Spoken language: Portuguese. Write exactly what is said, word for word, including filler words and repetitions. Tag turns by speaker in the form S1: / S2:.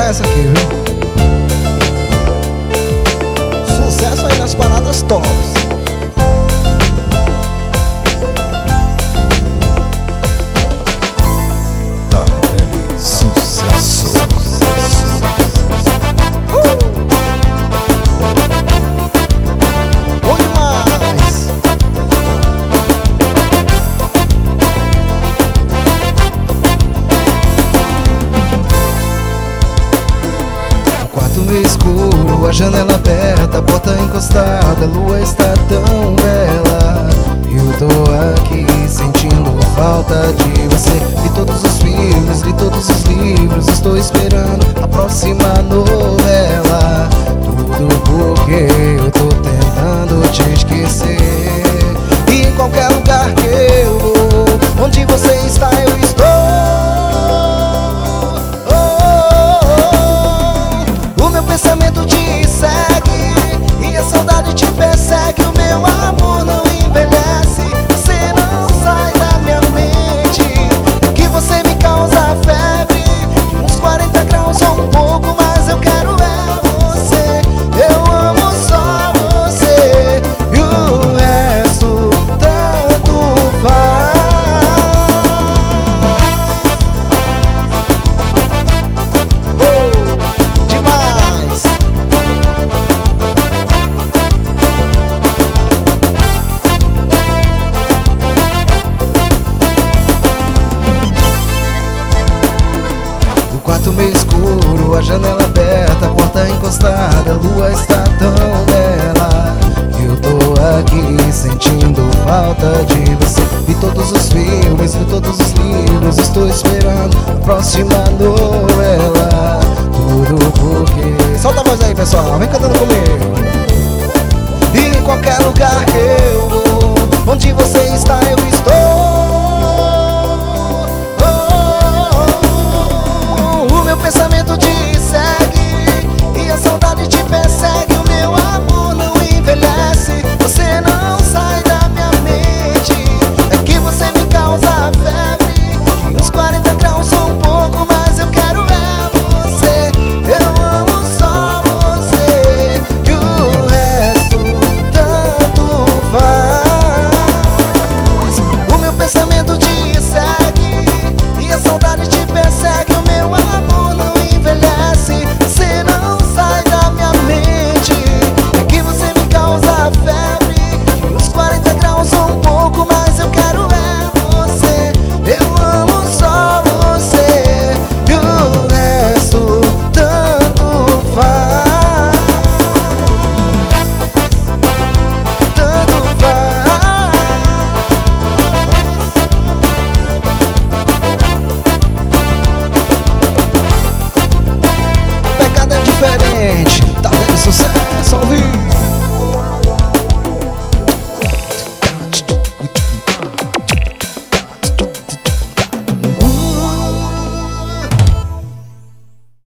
S1: essa aqui, viu? Sucesso aí nas paradas tops. Tá feliz, sucesso. Uh! Bom demais. O quarto meio escuro, a janela aberta, a porta encostada, a lua está tão bela. Eu tô aqui sentindo falta de você. Li todos os filmes, li todos os livros, estou esperando a próxima novela. Tudo porque eu tô tentando te esquecer. E em qualquer lugar que eu vou, onde você está eu estou. O meu pensamento te segue e a saudade te persegue. O meu amor não envelhece, você não sai da minha mente. Que você me causa febre, uns quarenta graus ou um pouco, mas eu quero é você. Eu amo só você e o resto tanto faz. Uh, demais. O quarto meio escuro, a janela aberta, a porta encostada, a lua está tão bela. Eu tô aqui sentindo falta de você. Vi todos os filmes, li todos os livros, estou esperando a próxima novela. Tudo porque... Solta a voz aí, pessoal, vem cantando comigo. E em qualquer lugar que eu vou, onde você está